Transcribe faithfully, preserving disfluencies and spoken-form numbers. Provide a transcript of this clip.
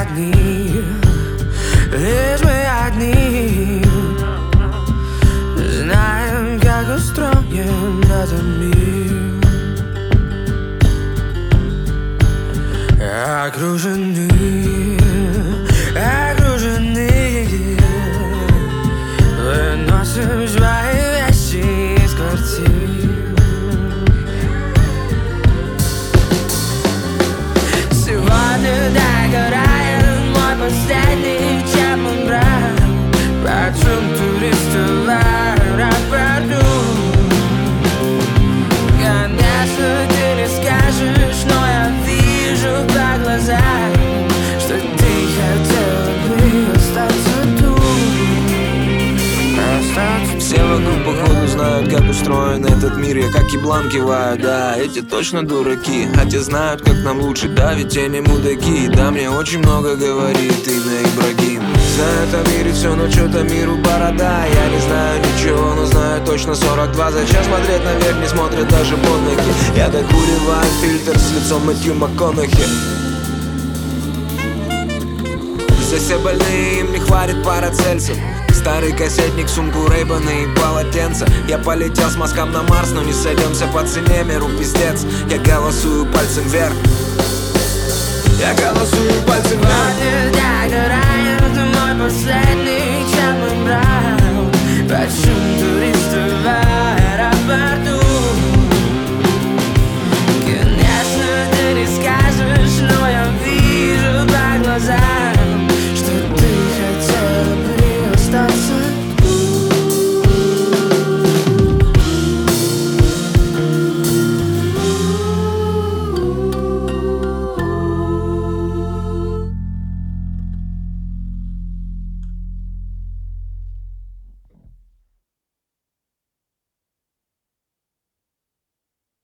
одни, лишь мы одни знаем, как устроен этот мир. Окружены, окружены, выносим свои вещи из квартир. Сегодня догорает мой последний чемодан брат. Почем туристов в аэропорту? Конечно, ты не скажешь, но я вижу по глазам, что ты хотела бы остаться тут, остаться. Все вокруг походу знают, как устроен этот мир. Я как еблан киваю, да, эти точно дураки. А те знают, как нам лучше, да, ведь те не мудаки. Да, мне очень много говорит имя Ибрагим. Знают о мире все, но что-то миру борода. Я не знаю ничего, но знаю точно сорок два. Зачем смотреть наверх, не смотрят даже под ноги. Я докуриваю фильтр с лицом Мэтью МакКонахи. Здесь все больные, им не хватит Парацельсов. Старый кассетник, сумку, рейбаны и полотенца. Я полетел с мазком на Марс, но не сойдемся по цене, миру пиздец. Я голосую пальцем вверх. Я голосую пальцем вверх. Догорает мой последний чемодан брат. Почему турист